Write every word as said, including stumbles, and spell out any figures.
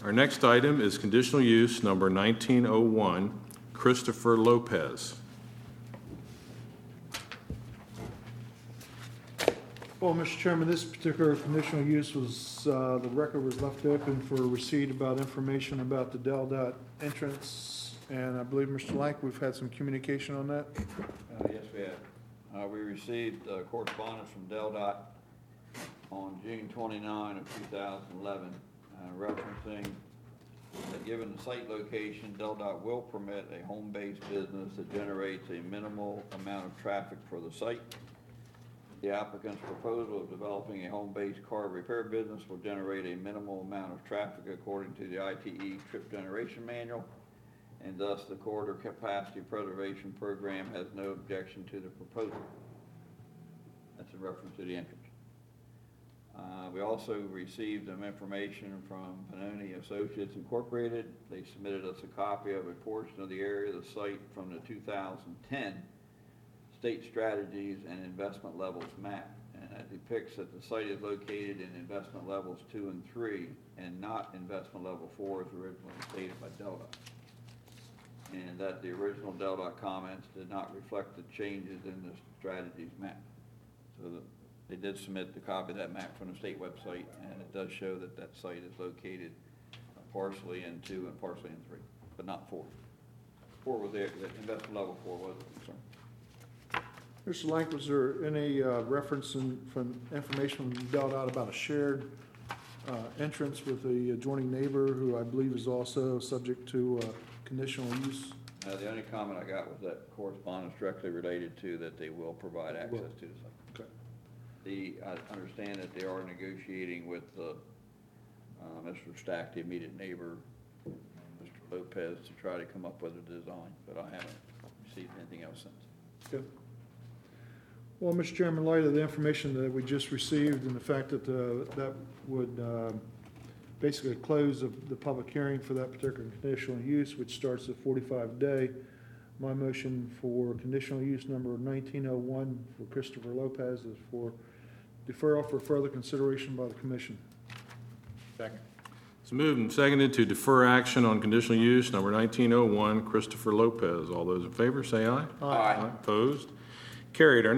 Our next item is conditional use number nineteen oh one, Christopher Lopez. Well, Mister Chairman, this particular conditional use was, uh, the record was left open for receipt about information about the Del Dot entrance, and I believe, Mister Lank, we've had some communication on that. Uh, yes, we have. Uh, we received uh, correspondence from Del Dot on June twenty-ninth of two thousand eleven, uh, referencing that given the site location, Del Dot will permit a home-based business that generates a minimal amount of traffic for the site. The applicant's proposal of developing a home-based car repair business will generate a minimal amount of traffic according to the I T E trip generation manual, and thus the corridor capacity preservation program has no objection to the proposal. That's in reference to the entrance. Uh, we also received some information from Panoni Associates Incorporated. They submitted us a copy of a portion of the area of the site from the two thousand ten State Strategies and Investment Levels map. And it depicts that the site is located in investment levels two and three and not investment level four as originally stated by Del Dot. And that the original Del Dot comments did not reflect the changes in the strategies map. So the, they did submit the copy of that map from the state website, and it does show that that site is located uh, partially in two and partially in three, but not four. Four was there, the investment level four was a concern. Mister Lank, was there any uh, reference in, from information from Del Dot about a shared uh, entrance with the adjoining neighbor, who I believe is also subject to uh, conditional use? Uh, the only comment I got was that correspondence directly related to that they will provide access Will. to the site. Okay. The, I understand that they are negotiating with uh, uh, Mister Stack, the immediate neighbor, Mister Lopez, to try to come up with a design, but I haven't received anything else since. Okay. Well, Mister Chairman, in light of the information that we just received and the fact that uh, that would uh, basically close the, the public hearing for that particular conditional use, which starts at forty-five day, my motion for conditional use number nineteen oh one for Christopher Lopez is for deferral for further consideration by the Commission. Second. It's moved and seconded to defer action on conditional use number nineteen oh one, Christopher Lopez. All those in favor say aye. Aye. Opposed? Carried. Our